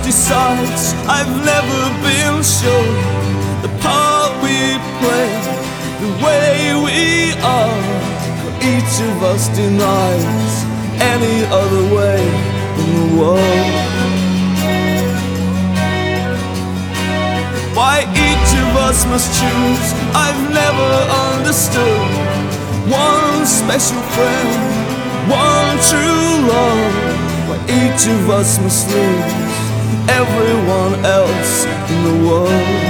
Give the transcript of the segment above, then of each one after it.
decides. I've never been sure the part we play, the way we are. Each of us denies any other way in the world. Why each of us must choose, I've never understood. One special friend, one true love. Why each of us must lose everyone else in the world.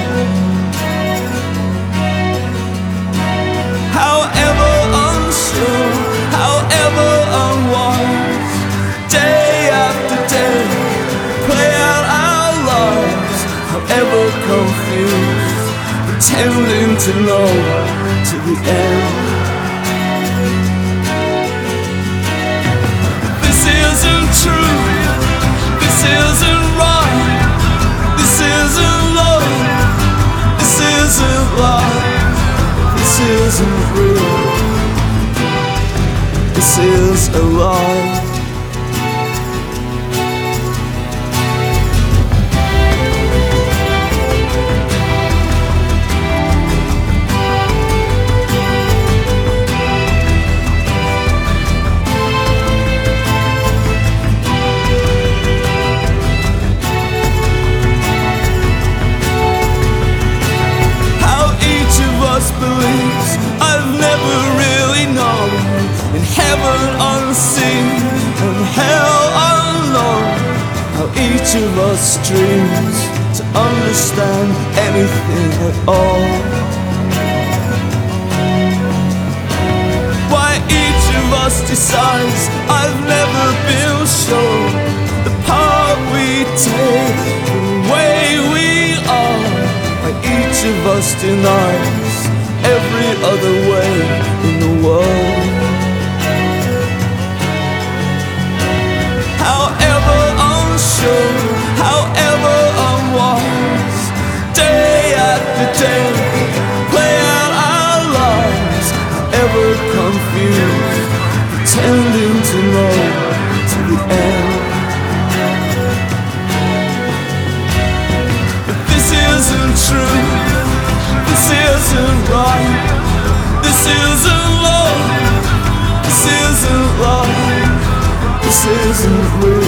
However unsure, however unwise, day after day, play out our lives. However confused, pretending to know to the end. This isn't true, this isn't right, this isn't love, this isn't life, this isn't real, this is a lie. Believes I've never really known. In heaven unseen and hell unknown, how each of us dreams to understand anything at all. Why each of us decides, I've never been sure. The part we take, the way we are. Why each of us denies every other way in the world. However unsure, however unwise, day after day, play out our lives. However confused, pretending to know to the end. But this isn't true, this isn't right, this isn't love, this isn't life, this isn't real.